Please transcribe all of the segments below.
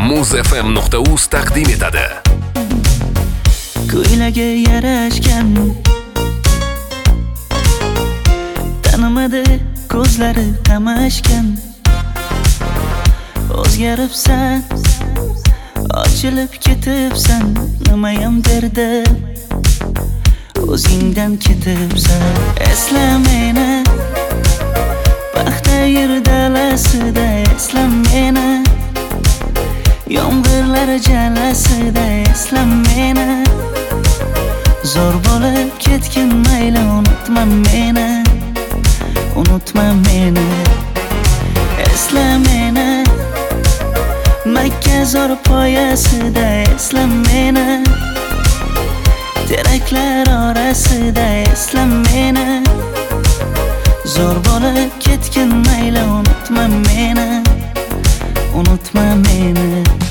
muzfm.uz taqdim etadi. Ko'ylagi yarashgan, tanimadi ko'zlari qamashgan. O'zgaribsan, ochilib ketibsan, nimayam derdim, o'zingdan ketibsan. Esla meni, paxta yer dalasida, esla meni, yomg'irlar jalasida, esla meni. Zo'r bo'lib ketgin mayli, unutma meni, unutma meni. Esla meni, Makka zo'r poyasida, esla meni, teraklar orasida, esla meni. Zo'r bo'lib ketgin mayli, unutma meni, unutma meni.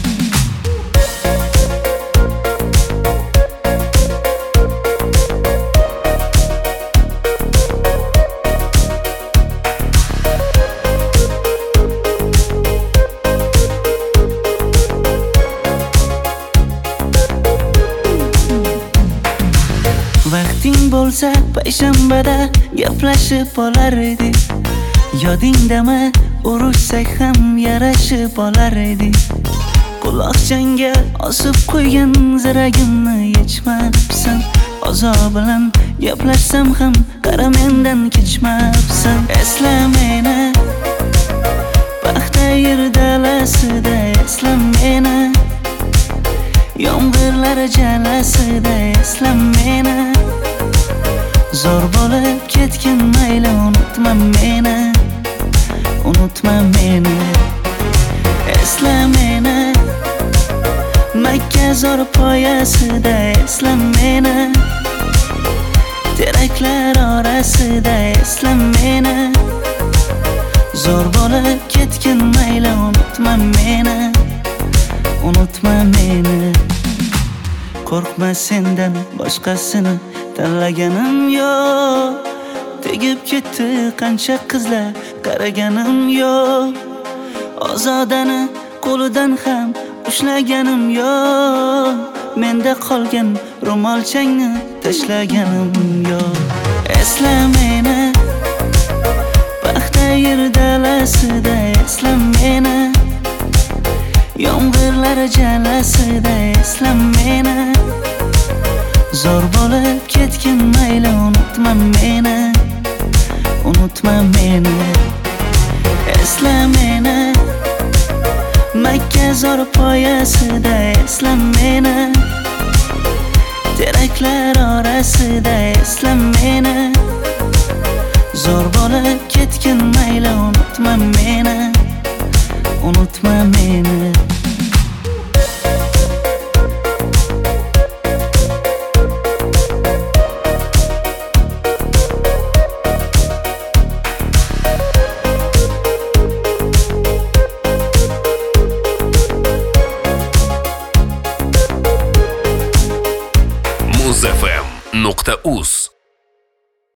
Vaqting bo'lsa payshanbada gaplashib olar edik. Yodingdami, urushsak ham yarashib olar edik. Quloqchangga osib qo'ygan ziragimni yechmabsan. Ozob bilan gaplashsam ham qara mendan kechmabsan. Esla meni, paxta yer dalasida, esla meni, yomg'irlar jalasida, esla meni. Zo'r bo'lib ketgin mayli, unutma meni, unutma meni. Esla meni, Makka zo'r poyasida, esla meni, teraklar orasida, esla meni. Zo'r bo'lib ketgin mayli, unutma meni, unutma meni. Qo'rqma sendan boshqasini tanlaganim yo'q. Tegib ketdi qancha qizlar, qaraganim yo'q. Ozodani qo'lidan ham ushlaganim yo'q. Menda qolgan ro'molchangni tashlaganim yo'q. Esla meni, paxta yer dalasida, esla meni, yomg'irlar jalasida, esla meni. Zo'r bo'lib ketgin mayli, unutma meni, unutma meni. Esla meni, Makka zo'r poyasida, esla meni, teraklar orasida, esla meni. Zo'r bo'lib ketgin mayli, unutma meni, unutma meni. muzfm.uz